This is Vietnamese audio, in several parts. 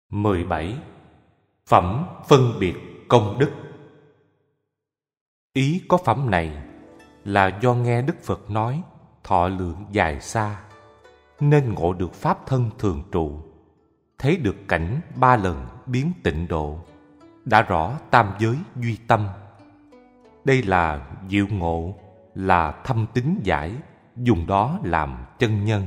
17. Phẩm phân biệt công đức. Ý có phẩm này là do nghe Đức Phật nói thọ lượng dài xa, nên ngộ được pháp thân thường trụ, thấy được cảnh 3 lần biến tịnh độ, đã rõ tam giới duy tâm. Đây là diệu ngộ, là thâm tín giải, dùng đó làm chân nhân.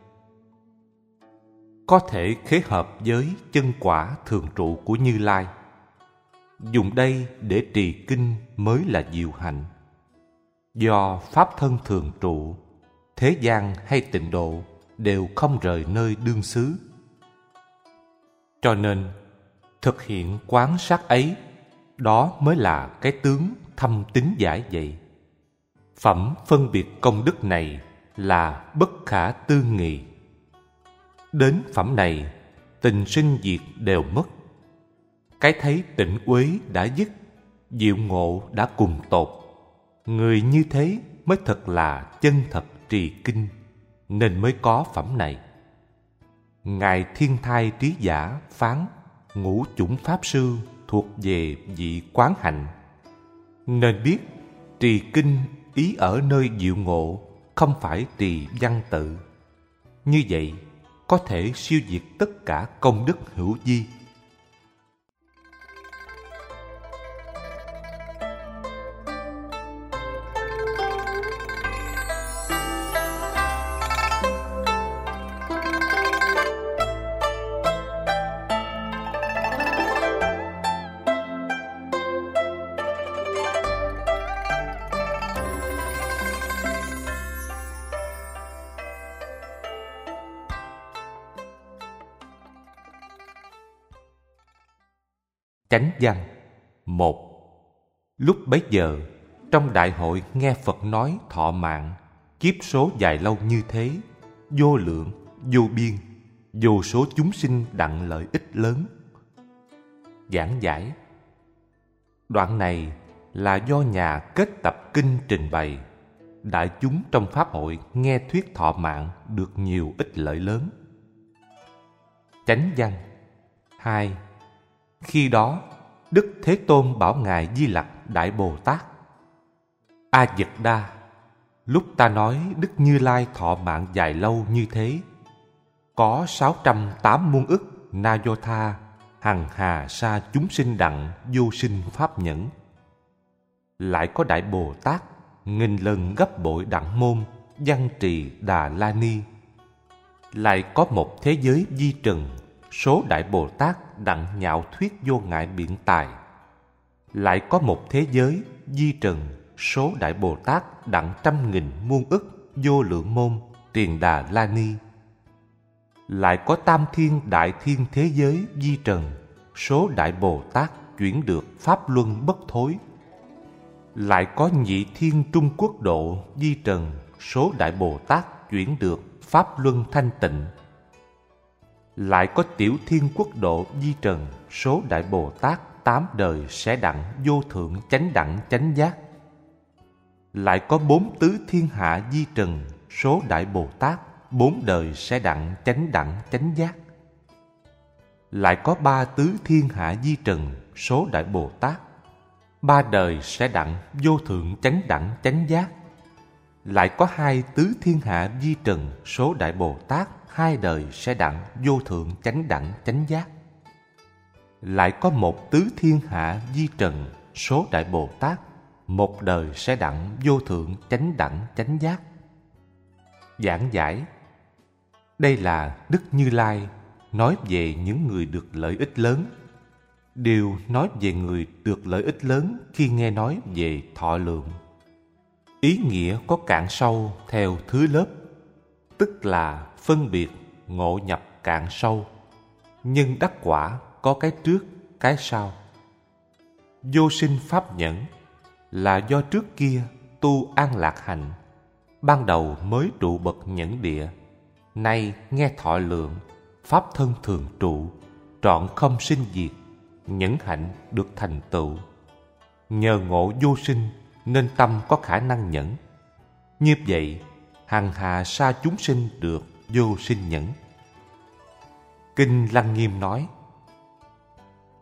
Có thể khế hợp với chân quả thường trụ của Như Lai. Dùng đây để trì kinh mới là diệu hạnh. Do pháp thân thường trụ, thế gian hay tịnh độ đều không rời nơi đương xứ. Cho nên thực hiện quán sát ấy, đó mới là cái tướng thâm tín giải vậy. Phẩm phân biệt công đức này là bất khả tư nghị. Đến phẩm này, tình sinh diệt đều mất. Cái thấy tịnh uế đã dứt, diệu ngộ đã cùng tột. Người như thế mới thật là chân thật trì kinh, nên mới có phẩm này. Ngài Thiên Thai Trí Giả phán ngũ chủng pháp sư thuộc về vị quán hạnh, nên biết trì kinh ý ở nơi diệu ngộ, không phải trì văn tự. Như vậy có thể siêu diệt tất cả công đức hữu vi. Chánh văn 1. Lúc bấy giờ, trong đại hội nghe Phật nói thọ mạng, kiếp số dài lâu như thế, vô lượng, vô biên, vô số chúng sinh đặng lợi ích lớn. Giảng giải. Đoạn này là do nhà kết tập kinh trình bày, đại chúng trong pháp hội nghe thuyết thọ mạng được nhiều ích lợi lớn. Chánh văn 2. Khi đó, Đức Thế Tôn bảo Ngài Di Lặc Đại Bồ Tát: A Dật Đa, lúc ta nói Đức Như Lai thọ mạng dài lâu như thế, có 608 muôn ức na do tha hằng hà sa chúng sinh đặng vô sinh pháp nhẫn. Lại có Đại Bồ Tát nghìn lần gấp bội đặng môn văn trì Đà La Ni. Lại có một thế giới vi trần, số Đại Bồ Tát đặng nhạo thuyết vô ngại biện tài. Lại có một thế giới vi trần, số Đại Bồ Tát đặng trăm nghìn muôn ức vô lượng môn tiền Đà La Ni. Lại có tam thiên đại thiên thế giới vi trần, số Đại Bồ Tát chuyển được pháp luân bất thối. Lại có nhị thiên trung quốc độ vi trần, số Đại Bồ Tát chuyển được pháp luân thanh tịnh. Lại có tiểu thiên quốc độ vi trần, số Đại Bồ Tát 8 đời sẽ đặng vô thượng chánh đẳng chánh giác. Lại có 4 tứ thiên hạ vi trần, số Đại Bồ Tát 4 đời sẽ đặng chánh đẳng chánh giác. Lại có 3 tứ thiên hạ vi trần, số Đại Bồ Tát 3 đời sẽ đặng vô thượng chánh đẳng chánh giác. Lại có 2 tứ thiên hạ vi trần, số Đại Bồ Tát 2 đời sẽ đặng vô thượng chánh đẳng chánh giác. Lại có 1 tứ thiên hạ vi trần, số Đại Bồ Tát 1 đời sẽ đặng vô thượng chánh đẳng chánh giác. Giảng giải. Đây là Đức Như Lai nói về những người được lợi ích lớn. Điều nói về người được lợi ích lớn khi nghe nói về thọ lượng. Ý nghĩa có cạn sâu theo thứ lớp, tức là phân biệt ngộ nhập cạn sâu, nhưng đắc quả có cái trước cái sau. Vô sinh pháp nhẫn là do trước kia tu an lạc hạnh, ban đầu mới trụ bậc nhẫn địa, nay nghe thọ lượng, pháp thân thường trụ, trọn không sinh diệt, nhẫn hạnh được thành tựu. Nhờ ngộ vô sinh nên tâm có khả năng nhẫn. Như vậy, hằng hà sa chúng sinh được vô sinh nhẫn. Kinh Lăng Nghiêm nói: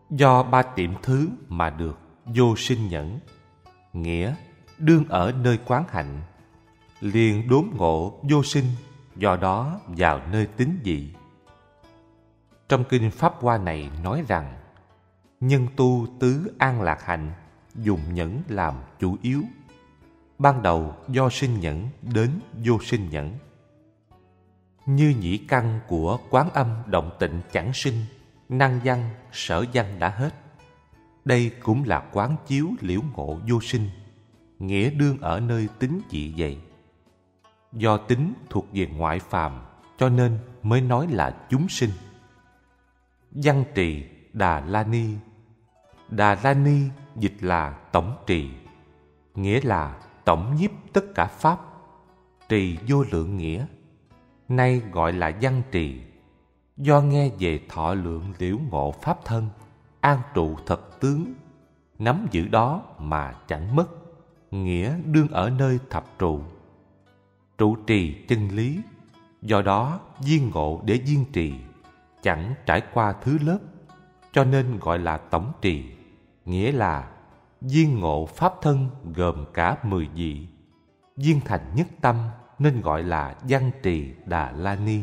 Do ba tiệm thứ mà được vô sinh nhẫn, nghĩa đương ở nơi quán hạnh, liền đốn ngộ vô sinh, do đó vào nơi tín dị. Trong kinh Pháp Hoa này nói rằng, nhân tu tứ an lạc hạnh, dùng nhẫn làm chủ yếu. Ban đầu do sinh nhẫn đến vô sinh nhẫn. Như nhĩ căn của Quán Âm động tịnh chẳng sinh, năng văn, sở văn đã hết. Đây cũng là quán chiếu liễu ngộ vô sinh, nghĩa đương ở nơi tín dị vậy. Do tính thuộc về ngoại phàm, cho nên mới nói là chúng sinh. Văn trì Đà La Ni. Đà La Ni dịch là tổng trì, nghĩa là tổng nhiếp tất cả pháp, trì vô lượng nghĩa, nay gọi là văn trì. Do nghe về thọ lượng liễu ngộ pháp thân, an trụ thật tướng, nắm giữ đó mà chẳng mất, nghĩa đương ở nơi thập trụ. Trụ trì chân lý, do đó viên ngộ để viên trì, chẳng trải qua thứ lớp, cho nên gọi là tổng trì, nghĩa là viên ngộ pháp thân gồm cả 10 vị, viên thành nhất tâm, nên gọi là văn trì Đà La Ni.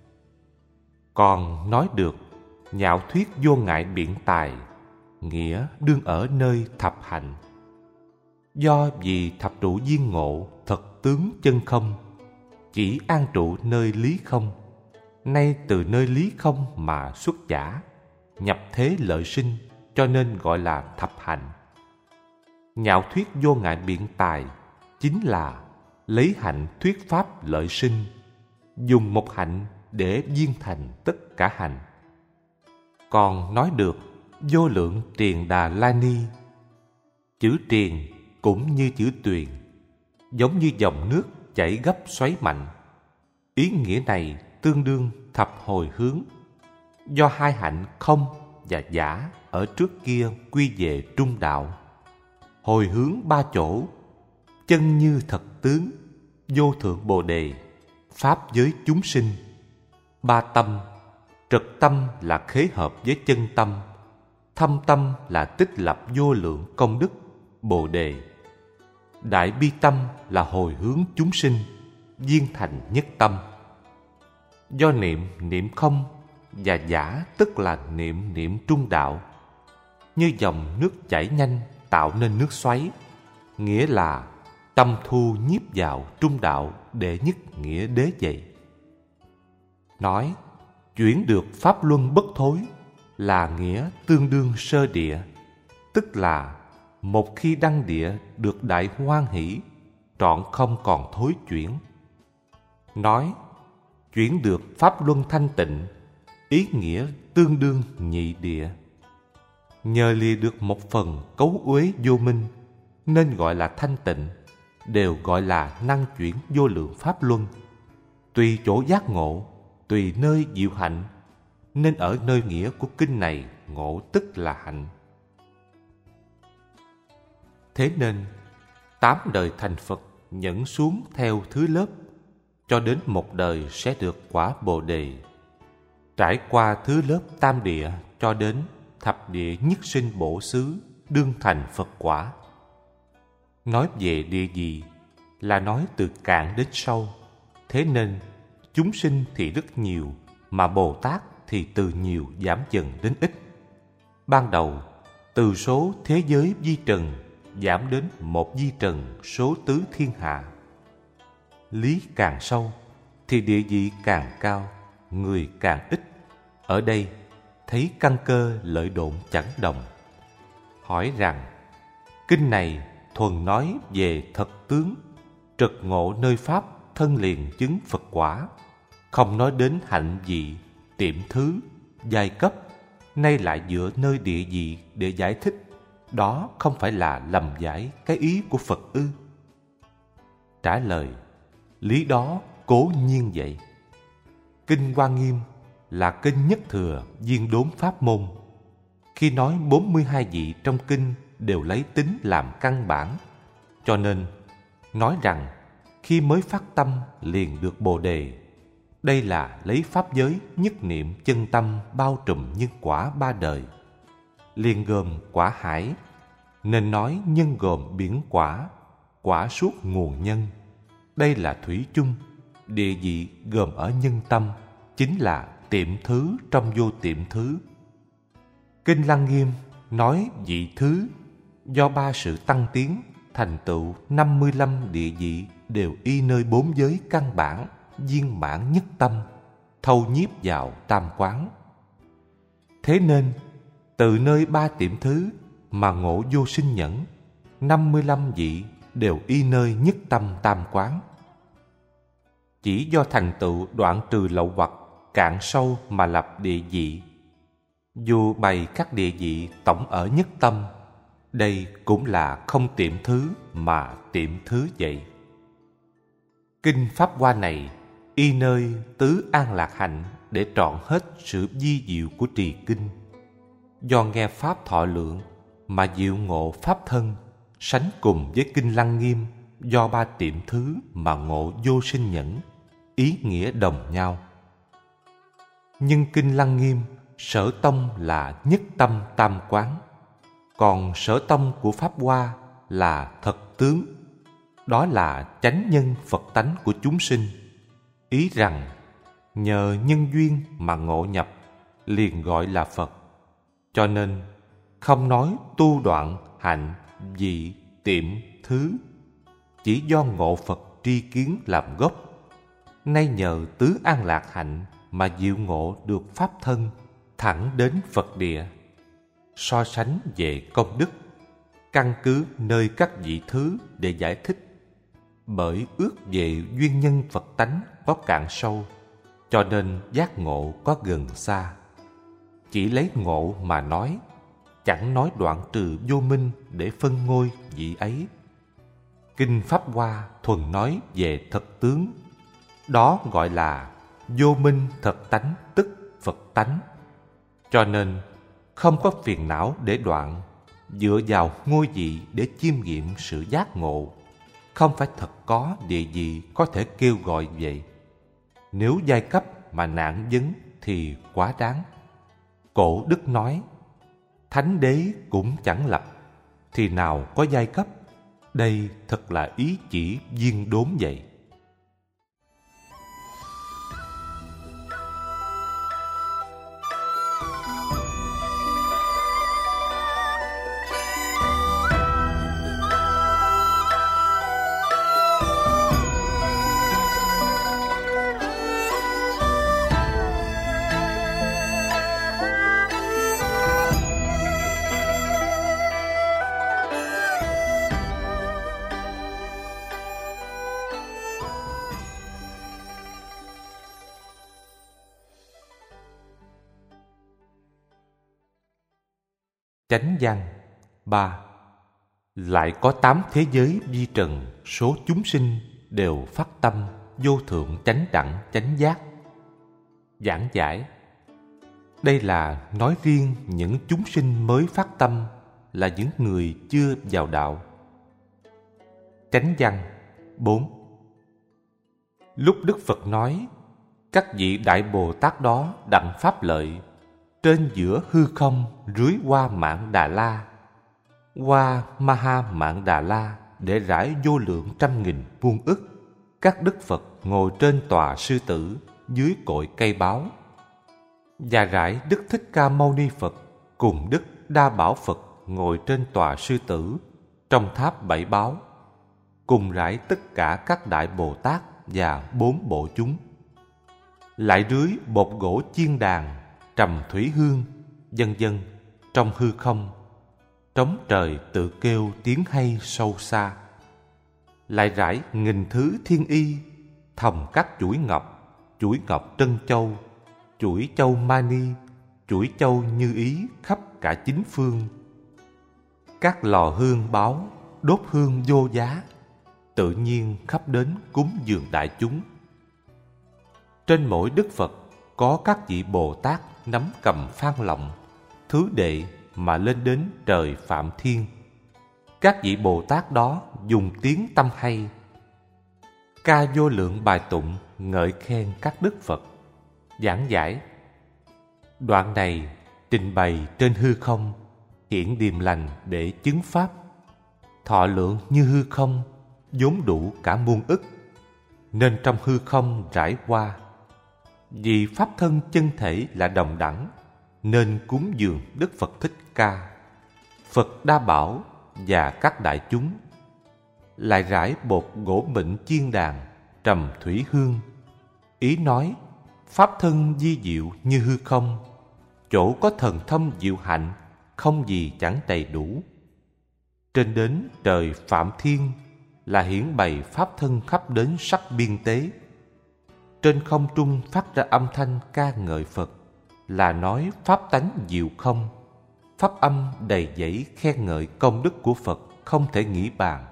Còn nói được nhạo thuyết vô ngại biện tài, nghĩa đương ở nơi thập hạnh. Do vì thập trụ viên ngộ thật tướng chân không, chỉ an trụ nơi lý không, nay từ nơi lý không mà xuất giả, nhập thế lợi sinh, cho nên gọi là thập hạnh. Nhạo thuyết vô ngại biện tài chính là lấy hạnh thuyết pháp lợi sinh, dùng một hạnh để viên thành tất cả hạnh. Còn nói được vô lượng triền Đà La Ni. Chữ triền cũng như chữ tuyền, giống như dòng nước chảy gấp xoáy mạnh. Ý nghĩa này tương đương thập hồi hướng. Do hai hạnh không và giả ở trước kia quy về trung đạo, hồi hướng ba chỗ, chân như thật tướng, vô thượng bồ đề, pháp giới chúng sinh. Ba tâm, trực tâm là khế hợp với chân tâm, thâm tâm là tích lập vô lượng công đức, bồ đề. Đại bi tâm là hồi hướng chúng sinh, viên thành nhất tâm. Do niệm không và giả tức là niệm trung đạo, như dòng nước chảy nhanh tạo nên nước xoáy, nghĩa là tâm thu nhiếp vào trung đạo đệ nhất nghĩa đế vậy. Nói chuyển được pháp luân bất thối là nghĩa tương đương sơ địa, tức là một khi đăng địa được đại hoan hỷ, trọn không còn thối chuyển. Nói chuyển được pháp luân thanh tịnh, ý nghĩa tương đương nhị địa. Nhờ lìa được một phần cấu uế vô minh, nên gọi là thanh tịnh, đều gọi là năng chuyển vô lượng pháp luân. Tùy chỗ giác ngộ, tùy nơi diệu hạnh, nên ở nơi nghĩa của kinh này ngộ tức là hạnh. Thế nên 8 đời thành Phật nhẫn xuống theo thứ lớp, cho đến một đời sẽ được quả bồ đề. Trải qua thứ lớp tam địa cho đến thập địa nhất sinh bổ xứ, đương thành Phật quả. Nói về địa vị là nói từ cạn đến sâu, thế nên chúng sinh thì rất nhiều, mà Bồ Tát thì từ nhiều giảm dần đến ít. Ban đầu từ số thế giới vi trần giảm đến một vi trần số tứ thiên hạ. Lý càng sâu thì địa vị càng cao, người càng ít. Ở đây thấy căn cơ lợi độn chẳng đồng. Hỏi rằng kinh này thuần nói về thật tướng, trực ngộ nơi pháp thân liền chứng Phật quả, không nói đến hạnh vị, tiệm thứ, giai cấp, nay lại dựa nơi địa vị để giải thích. Đó không phải là lầm giải cái ý của Phật ư? Trả lời, lý đó cố nhiên vậy. Kinh Hoa Nghiêm là kinh nhất thừa viên đốn pháp môn. Khi nói 42 vị trong kinh đều lấy tính làm căn bản, cho nên nói rằng khi mới phát tâm liền được bồ đề. Đây là lấy pháp giới nhất niệm chân tâm bao trùm nhân quả 3 đời. liền gồm quả hải, nên nói nhân gồm biển quả, quả suốt nguồn nhân. Đây là thủy chung, địa vị gồm ở nhân tâm, chính là tiệm thứ trong vô tiệm thứ. Kinh Lăng Nghiêm nói vị thứ, do ba sự tăng tiến, thành tựu 55 địa vị đều y nơi bốn giới căn bản, viên mãn nhất tâm, thâu nhiếp vào tam quán. Thế nên, từ nơi ba tiệm thứ mà ngộ vô sinh nhẫn, 55 vị đều y nơi nhất tâm tam quán. Chỉ do thành tựu đoạn trừ lậu hoặc cạn sâu mà lập địa vị. Dù bày các địa vị tổng ở nhất tâm, đây cũng là không tiệm thứ mà tiệm thứ vậy. Kinh Pháp Hoa này y nơi tứ an lạc hạnh để trọn hết sự vi diệu của trì kinh. Do nghe Pháp thọ lượng mà diệu ngộ Pháp thân, sánh cùng với Kinh Lăng Nghiêm do ba tiệm thứ mà ngộ vô sinh nhẫn, ý nghĩa đồng nhau. Nhưng Kinh Lăng Nghiêm sở tông là nhất tâm tam quán, còn sở tông của Pháp Hoa là thật tướng, đó là chánh nhân Phật tánh của chúng sinh. Ý rằng nhờ nhân duyên mà ngộ nhập, liền gọi là Phật. Cho nên không nói tu đoạn hạnh vị tiệm thứ, chỉ do ngộ Phật tri kiến làm gốc. Nay nhờ tứ an lạc hạnh mà diệu ngộ được Pháp thân, thẳng đến Phật địa. So sánh về công đức, căn cứ nơi các vị thứ để giải thích. Bởi ước về duyên nhân Phật tánh có cạn sâu, cho nên giác ngộ có gần xa. Chỉ lấy ngộ mà nói, chẳng nói đoạn trừ vô minh để phân ngôi vị ấy. Kinh Pháp Hoa thuần nói về thật tướng, đó gọi là vô minh thật tánh tức Phật tánh. Cho nên không có phiền não để đoạn, dựa vào ngôi vị để chiêm nghiệm sự giác ngộ. Không phải thật có địa vị có thể kêu gọi vậy. Nếu giai cấp mà nạn vấn thì quá đáng. Cổ đức nói, thánh đế cũng chẳng lập, thì nào có giai cấp. Đây thật là ý chỉ viên đốn vậy. Chánh văn 3. Lại có 8 thế giới vi trần, số chúng sinh đều phát tâm vô thượng chánh đẳng chánh giác. Giảng giải: đây là nói riêng những chúng sinh mới phát tâm, là những người chưa vào đạo. Chánh văn 4. Lúc Đức Phật nói, các vị Đại Bồ Tát đó đặng pháp lợi, trên giữa hư không rưới qua Mạn Đà La, qua Maha Mạn Đà La để rải vô lượng trăm nghìn muôn ức. Các Đức Phật ngồi trên tòa sư tử dưới cội cây báo, và rải Đức Thích Ca Mâu Ni Phật cùng Đức Đa Bảo Phật ngồi trên tòa sư tử trong tháp bảy báo, cùng rải tất cả các Đại Bồ Tát và 4 bộ chúng. Lại rưới bột gỗ chiên đàn, trầm thủy hương, vân vân trong hư không, trống trời tự kêu tiếng hay sâu xa. Lại rải nghìn thứ thiên y, thòng các chuỗi ngọc trân châu, chuỗi châu mani, chuỗi châu như ý khắp cả chín phương. Các lò hương báo, đốt hương vô giá, tự nhiên khắp đến cúng dường đại chúng. Trên mỗi Đức Phật có các vị Bồ Tát nắm cầm phan lọng, thứ đệ mà lên đến trời Phạm Thiên. Các vị Bồ Tát đó dùng tiếng tâm hay, ca vô lượng bài tụng ngợi khen các Đức Phật. Giảng giải: đoạn này trình bày trên hư không hiện điềm lành để chứng pháp. Thọ lượng như hư không, vốn đủ cả muôn ức, nên trong hư không rải qua. Vì pháp thân chân thể là đồng đẳng, nên cúng dường Đức Phật Thích Ca, Phật Đa Bảo và các đại chúng. Lại rải bột gỗ mịn chiên đàn, trầm thủy hương. Ý nói pháp thân vi diệu như hư không, chỗ có thần thông diệu hạnh, không gì chẳng đầy đủ. Trên đến trời Phạm Thiên là hiển bày pháp thân khắp đến sắc biên tế. Trên không trung phát ra âm thanh ca ngợi Phật, là nói pháp tánh diệu không. Pháp âm đầy dẫy khen ngợi công đức của Phật không thể nghĩ bàn.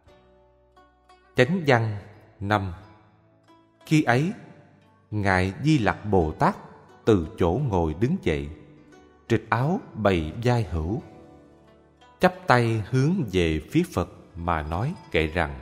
Chánh văn 5. Khi ấy, Ngài Di Lặc Bồ Tát từ chỗ ngồi đứng dậy, trịch áo bày vai hữu, chắp tay hướng về phía Phật mà nói kệ rằng: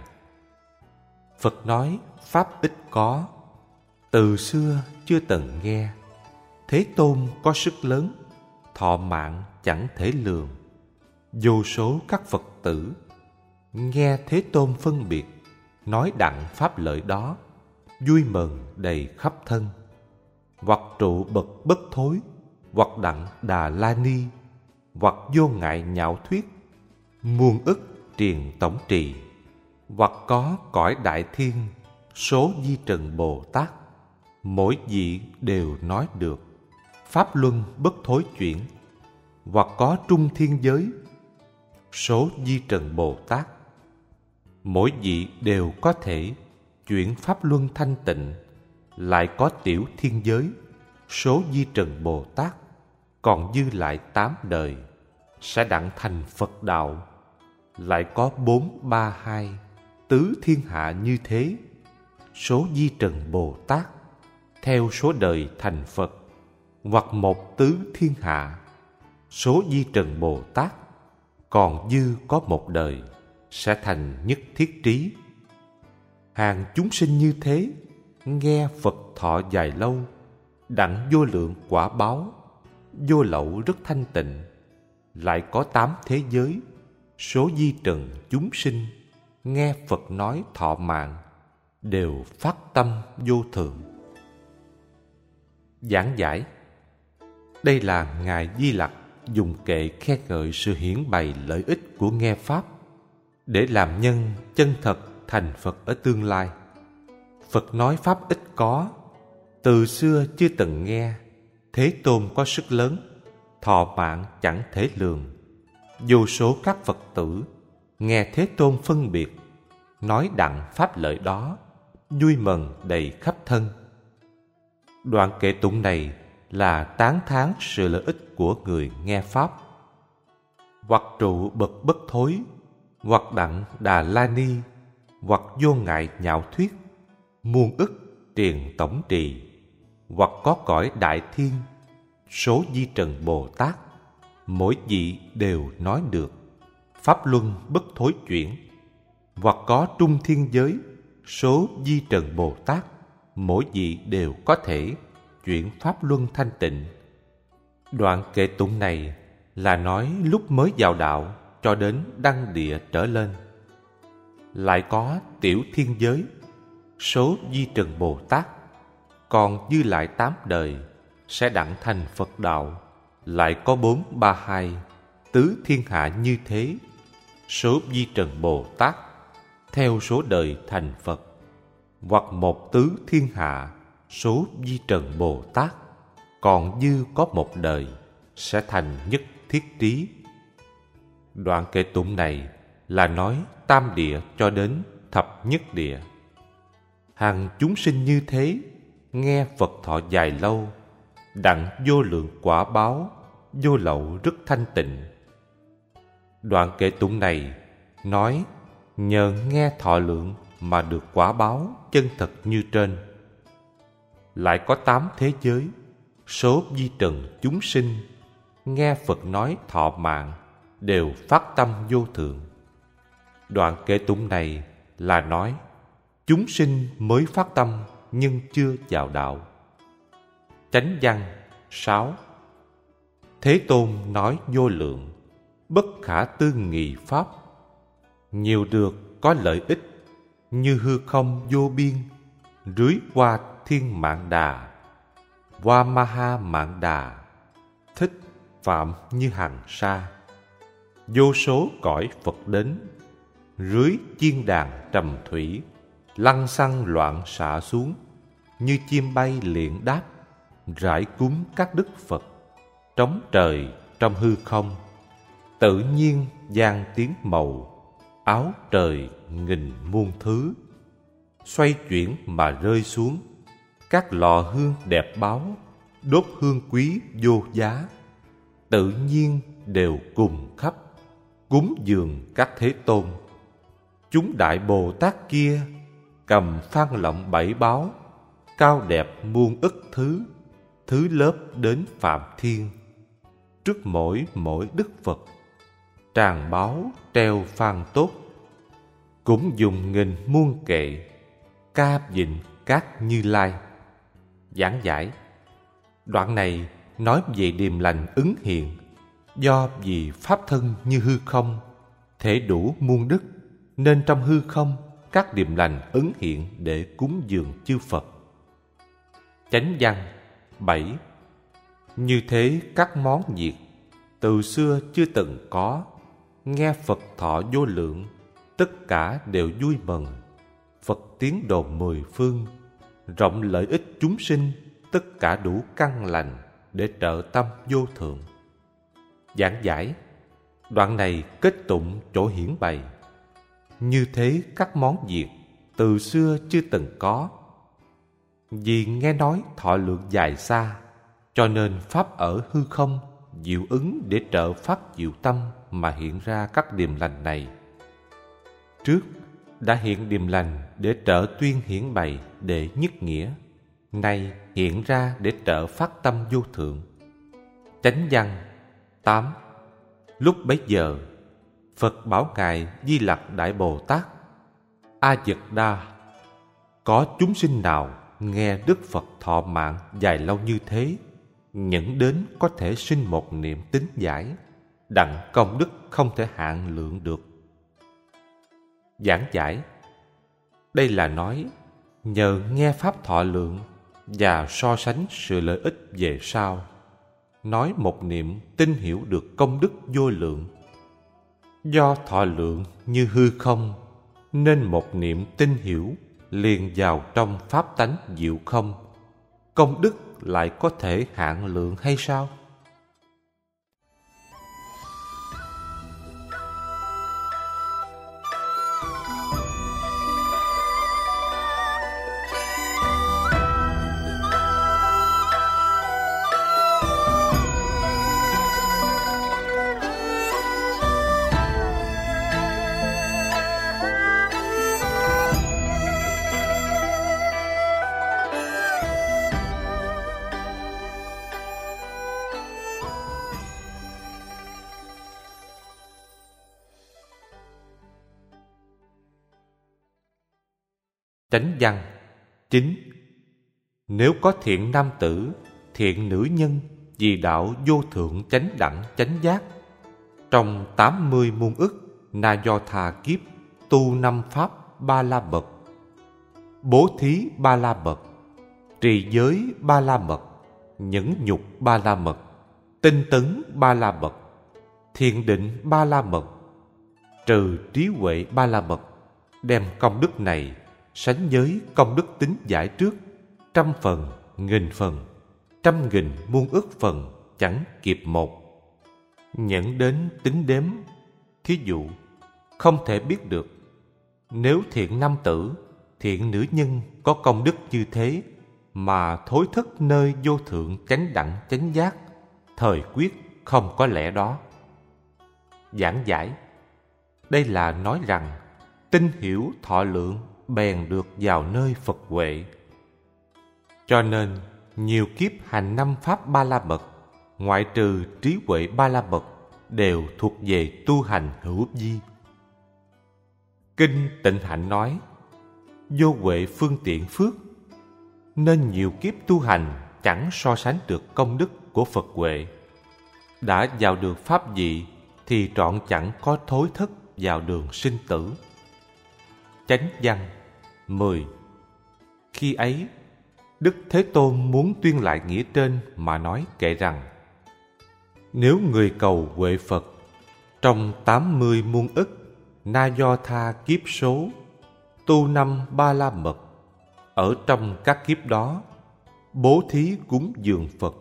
Phật nói pháp ít có, từ xưa chưa từng nghe. Thế Tôn có sức lớn, thọ mạng chẳng thể lường. Vô số các Phật tử nghe Thế Tôn phân biệt, nói đặng pháp lợi đó, vui mừng đầy khắp thân. Hoặc trụ bậc bất thối, hoặc đặng Đà La Ni, hoặc vô ngại nhạo thuyết, muôn ức triền tổng trì. Hoặc có cõi đại thiên, số di trần Bồ Tát, mỗi vị đều nói được, pháp luân bất thối chuyển. Hoặc có trung thiên giới, số di trần Bồ Tát, mỗi vị đều có thể chuyển pháp luân thanh tịnh. Lại có tiểu thiên giới, số di trần Bồ Tát, còn dư lại 8 đời, sẽ đặng thành Phật đạo. Lại có 432 tứ thiên hạ như thế, số di trần Bồ Tát, theo số đời thành Phật. Hoặc một tứ thiên hạ, số di trần Bồ Tát, còn dư có một đời, sẽ thành nhất thiết trí. Hàng chúng sinh như thế, nghe Phật thọ dài lâu, đặng vô lượng quả báo, vô lậu rất thanh tịnh. Lại có 8 thế giới, số di trần chúng sinh, nghe Phật nói thọ mạng, đều phát tâm vô thượng. Giảng giải. Đây là Ngài Di Lặc dùng kệ khen ngợi sự hiển bày lợi ích của nghe Pháp, để làm nhân chân thật thành Phật ở tương lai. Phật nói Pháp ít có, từ xưa chưa từng nghe. Thế Tôn có sức lớn, thọ mạng chẳng thể lường. Vô số các Phật tử nghe Thế Tôn phân biệt, nói đặng pháp lợi đó, vui mừng đầy khắp thân. Đoạn kệ tụng này là tán thán sự lợi ích của người nghe Pháp. Hoặc trụ bậc bất thối, hoặc đặng Đà La Ni, hoặc vô ngại nhạo thuyết, muôn ức triền tổng trì. Hoặc có cõi đại thiên, số di trần Bồ Tát, mỗi vị đều nói được, pháp luân bất thối chuyển. Hoặc có trung thiên giới, số di trần Bồ Tát, mỗi vị đều có thể chuyển pháp luân thanh tịnh. Đoạn kệ tụng này là nói lúc mới vào đạo cho đến đăng địa trở lên. Lại có tiểu thiên giới, số di trần Bồ Tát, còn dư lại 8 đời, sẽ đặng thành Phật đạo. Lại có 432 tứ thiên hạ như thế, số di trần Bồ Tát, theo số đời thành Phật. Hoặc một tứ thiên hạ, số di trần Bồ Tát, còn dư có một đời, sẽ thành nhất thiết trí. Đoạn kệ tụng này là nói tam địa cho đến thập nhất địa. Hàng chúng sinh như thế, nghe Phật thọ dài lâu, đặng vô lượng quả báo, vô lậu rất thanh tịnh. Đoạn kệ tụng này nói nhờ nghe thọ lượng mà được quả báo chân thật như trên. Lại có 8 thế giới, số vi trần chúng sinh, nghe Phật nói thọ mạng, đều phát tâm vô thượng. Đoạn kệ tụng này là nói chúng sinh mới phát tâm nhưng chưa vào đạo. Chánh văn 6. Thế Tôn nói vô lượng, bất khả tư nghị pháp. Nhiều được có lợi ích, như hư không vô biên, rưới qua thiên mạn đà, qua maha mạn đà, thích phạm như hàng sa. Vô số cõi Phật đến, rưới chiên đàn trầm thủy, lăng xăng loạn xạ xuống, như chim bay liền đáp, rải cúng các đức Phật, trống trời trong hư không, tự nhiên giang tiếng màu, áo trời nghìn muôn thứ, xoay chuyển mà rơi xuống, các lò hương đẹp báu, đốt hương quý vô giá, tự nhiên đều cùng khắp, cúng dường các thế tôn. Chúng Đại Bồ Tát kia cầm phan lọng bảy báo, cao đẹp muôn ức thứ, thứ lớp đến Phạm Thiên. Trước mỗi đức Phật, tràng báo treo phan tốt, cũng dùng nghìn muôn kệ, ca vịnh các Như Lai. Giảng giải. Đoạn này nói về điềm lành ứng hiện, do vì pháp thân như hư không, thể đủ muôn đức, nên trong hư không các điềm lành ứng hiện để cúng dường chư Phật. Chánh văn 7. Như thế các món việc từ xưa chưa từng có, nghe Phật thọ vô lượng, tất cả đều vui mừng. Phật tiếng đồn mười phương, rộng lợi ích chúng sinh, tất cả đủ căn lành để trợ tâm vô thượng. Giảng giải. Đoạn này kết tụng chỗ hiển bày. Như thế các món việc từ xưa chưa từng có. Vì nghe nói thọ lượng dài xa, cho nên pháp ở hư không diệu ứng để trợ pháp diệu tâm mà hiện ra các điềm lành này. Trước đã hiện điềm lành để trợ tuyên hiển bày để nhất nghĩa, nay hiện ra để trợ phát tâm vô thượng. Chánh văn 8. Lúc bấy giờ, Phật bảo Ngài Di Lặc Đại Bồ Tát: A Dật Đa, có chúng sinh nào nghe Đức Phật thọ mạng dài lâu như thế, nhẫn đến có thể sinh một niệm tín giải, đặng công đức không thể hạn lượng được. Giảng giải. Đây là nói nhờ nghe pháp thọ lượng và so sánh sự lợi ích về sau, nói một niệm tin hiểu được công đức vô lượng. Do thọ lượng như hư không, nên một niệm tin hiểu liền vào trong pháp tánh diệu không, công đức lại có thể hạn lượng hay sao? Chánh văn 9. Nếu có thiện nam tử, thiện nữ nhân vì đạo vô thượng chánh đẳng chánh giác, trong 80 muôn ức na do thà kiếp tu 5 pháp ba la mật, bố thí ba la mật, trì giới ba la mật, nhẫn nhục ba la mật, tinh tấn ba la mật, thiền định ba la mật, trừ trí huệ ba la mật, đem công đức này sánh với công đức tín giải trước 100 phần, 1000 phần, 100.000 muôn ức phần chẳng kịp một. Nhẫn đến tính đếm, thí dụ không thể biết được. Nếu thiện nam tử, thiện nữ nhân có công đức như thế mà thối thức nơi vô thượng chánh đẳng chánh giác, thời quyết không có lẽ đó. Giảng giải. Đây là nói rằng tin hiểu thọ lượng bèn được vào nơi Phật huệ. Cho nên nhiều kiếp hành 5 pháp ba la mật, ngoại trừ trí huệ ba la mật, đều thuộc về tu hành hữu vi. Kinh Tịnh Hạnh nói: vô huệ phương tiện phước, nên nhiều kiếp tu hành chẳng so sánh được công đức của Phật huệ. Đã vào được pháp vị thì trọn chẳng có thối thất vào đường sinh tử. Chánh văn 10. Khi ấy, Đức Thế Tôn muốn tuyên lại nghĩa trên mà nói kệ rằng: nếu người cầu huệ Phật trong 80 muôn ức na do tha kiếp số, tu 5 ba la mật, ở trong các kiếp đó bố thí cúng dường Phật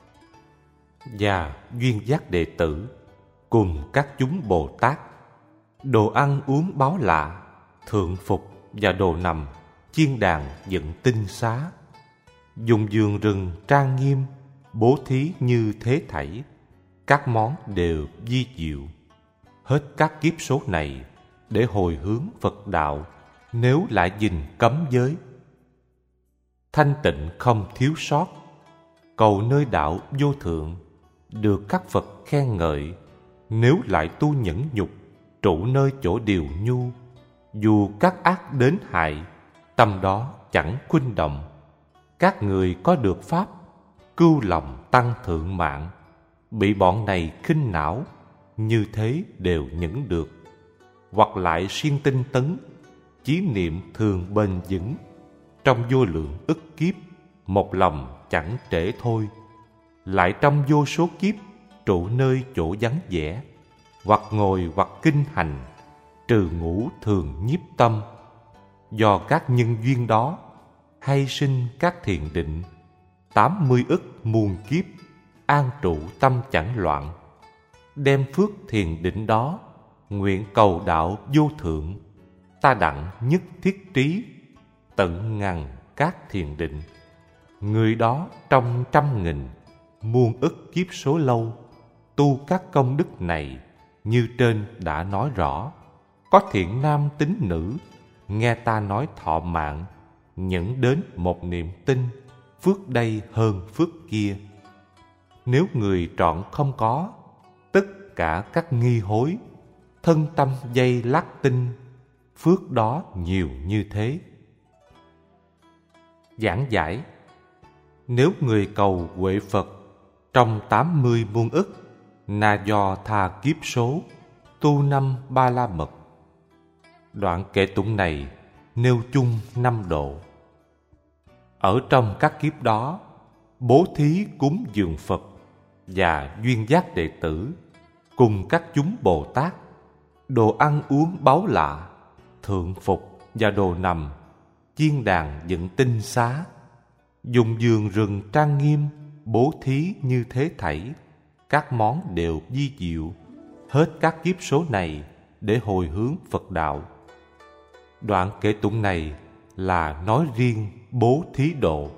và duyên giác đệ tử cùng các chúng Bồ Tát, đồ ăn uống báo lạ, thượng phục và đồ nằm chiên đàn dựng tinh xá, dùng giường rừng trang nghiêm, bố thí như thế thảy, các món đều vi diệu. Hết các kiếp số này để hồi hướng Phật đạo, nếu lại gìn cấm giới, thanh tịnh không thiếu sót, cầu nơi đạo vô thượng, được các Phật khen ngợi. Nếu lại tu nhẫn nhục, trụ nơi chỗ điều nhu, dù các ác đến hại, tâm đó chẳng khuynh động. Các người có được pháp, cưu lòng tăng thượng mạng, bị bọn này khinh não, như thế đều nhẫn được. Hoặc lại siêng tinh tấn, chí niệm thường bền vững, trong vô lượng ức kiếp, một lòng chẳng trễ thôi. Lại trong vô số kiếp, trụ nơi chỗ vắng vẻ, hoặc ngồi hoặc kinh hành, trừ ngủ thường nhiếp tâm. Do các nhân duyên đó, hay sinh các thiền định, 80 ức muôn kiếp, an trụ tâm chẳng loạn. Đem phước thiền định đó, nguyện cầu đạo vô thượng, ta đặng nhất thiết trí, tận ngàn các thiền định. Người đó trong 100.000 muôn ức kiếp số lâu, tu các công đức này như trên đã nói rõ. Có thiện nam tín nữ, nghe ta nói thọ mạng, nhẫn đến một niệm tin, phước đây hơn phước kia. Nếu người trọn không có, tất cả các nghi hối, thân tâm dây lát tinh, phước đó nhiều như thế. Giảng giải: nếu người cầu huệ Phật trong 80 muôn ức na do tha kiếp số, tu 5 ba la mật. Đoạn kệ tụng này nêu chung 5 độ. Ở trong các kiếp đó, bố thí cúng dường Phật và duyên giác đệ tử cùng các chúng Bồ Tát, đồ ăn uống báu lạ, thượng phục và đồ nằm chiên đàn dựng tinh xá, dùng giường rừng trang nghiêm, bố thí như thế thảy, các món đều vi diệu. Hết các kiếp số này để hồi hướng Phật đạo. Đoạn kệ tụng này là nói riêng bố thí độ.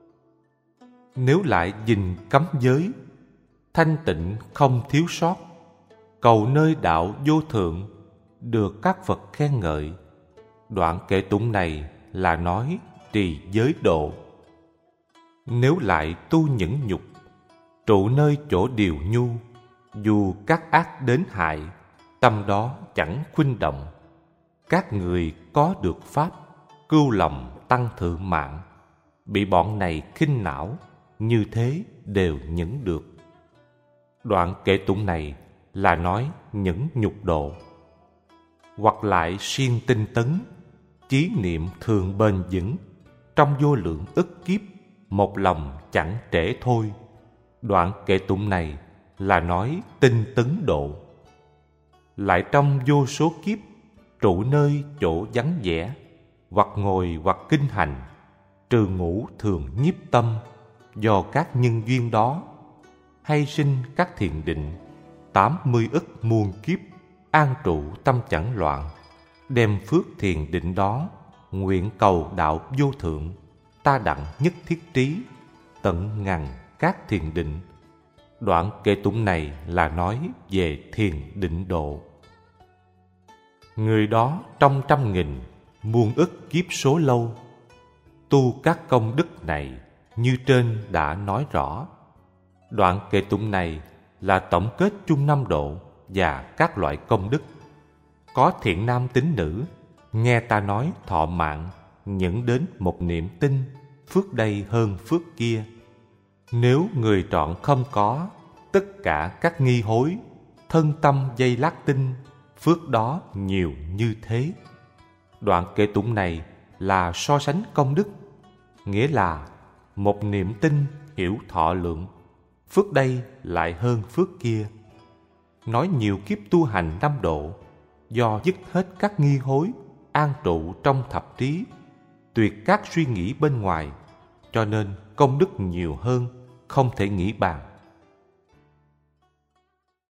Nếu lại gìn cấm giới, thanh tịnh không thiếu sót, cầu nơi đạo vô thượng, được các Phật khen ngợi. Đoạn kệ tụng này là nói trì giới độ. Nếu lại tu nhẫn nhục, trụ nơi chỗ điều nhu, dù các ác đến hại, tâm đó chẳng khuynh động. Các người có được pháp, cưu lòng tăng thượng mạng, bị bọn này khinh não, như thế đều nhẫn được. Đoạn kệ tụng này là nói nhẫn nhục độ. Hoặc lại siêng tinh tấn, chí niệm thường bền vững, trong vô lượng ức kiếp, một lòng chẳng trễ thôi. Đoạn kệ tụng này là nói tinh tấn độ. Lại trong vô số kiếp, trụ nơi chỗ vắng vẻ, hoặc ngồi hoặc kinh hành, trừ ngủ thường nhiếp tâm. Do các nhân duyên đó, hay sinh các thiền định, 80 ức muôn kiếp, an trụ tâm chẳng loạn. Đem phước thiền định đó, nguyện cầu đạo vô thượng, ta đặng nhất thiết trí, tận ngàn các thiền định. Đoạn kệ tụng này là nói về thiền định độ. Người đó trong 100.000 muôn ức kiếp số lâu, tu các công đức này như trên đã nói rõ. Đoạn kệ tụng này là tổng kết chung 5 độ và các loại công đức. Có thiện nam tín nữ, nghe ta nói thọ mạng, nhẫn đến một niệm tin, phước đây hơn phước kia. Nếu người trọn không có, tất cả các nghi hối, thân tâm dây lát tinh, phước đó nhiều như thế. Đoạn kệ tụng này là so sánh công đức, nghĩa là một niệm tin hiểu thọ lượng, phước đây lại hơn phước kia. Nói nhiều kiếp tu hành 5 độ, do dứt hết các nghi hối, an trụ trong thập trí, tuyệt các suy nghĩ bên ngoài, cho nên công đức nhiều hơn, không thể nghĩ bàn.